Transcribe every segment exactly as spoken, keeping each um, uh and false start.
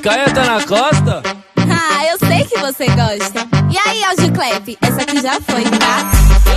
picanha tá na costa? Ah, eu sei que você gosta. E aí, Audiclep, essa aqui já foi, tá?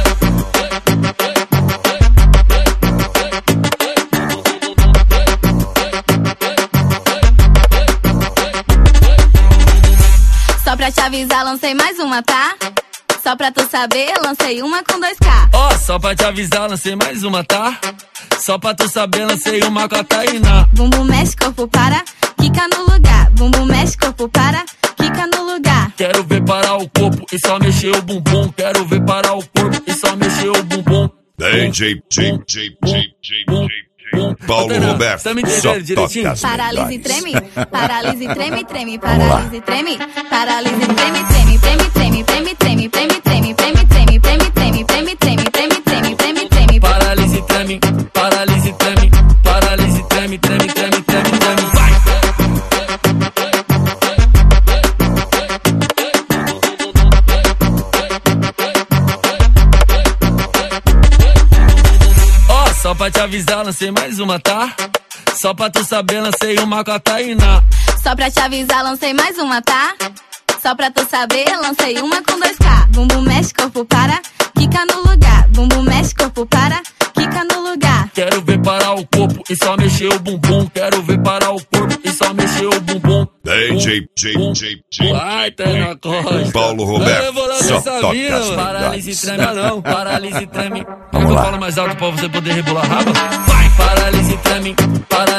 Só pra te avisar, lancei mais uma, tá? Só pra tu saber, lancei uma com dois K. Ó, oh, só pra te avisar, lancei mais uma, tá? Só pra tu saber, lancei uma com a Tainá. Bumbum mexe, corpo para, quica no lugar. Bumbum mexe, corpo para, quica no lugar. Quero ver parar o corpo e só mexer o bumbum. Quero ver parar o corpo e só mexer o bumbum. D J, J, J, J, J, Paulo Roberto, tá me entendendo direitinho? Paralise e treme, paralise e treme, treme, paralise e treme, paralise e treme, treme, treme, treme, treme, treme, treme, treme, treme, treme, treme, treme, treme, treme, treme, treme, treme, treme. Paralise e treme, paralise e treme, paralise e treme, treme, treme, treme, treme, vai! Ó, só pra te avisar, lancei mais uma, tá? Só pra tu saber, lancei uma com a Tainá. Só pra te avisar, lancei mais uma, tá? Só pra tu saber, lancei uma com dois K. Bumbum mexe, corpo para, quica no lugar. Bumbum mexe, corpo para, quica no lugar. Quero ver parar o corpo e só mexer o bumbum. Quero ver parar o corpo e só mexer o bumbum. D J, J, J, J, vai, tá na costa. Paulo Roberto, eu vou lá só nessa toca mina, as paralise e treme, não, paralise e treme. Vamos eu lá. falo mais alto pra você poder rebolar a raba. Vai, paralise e treme, paralise.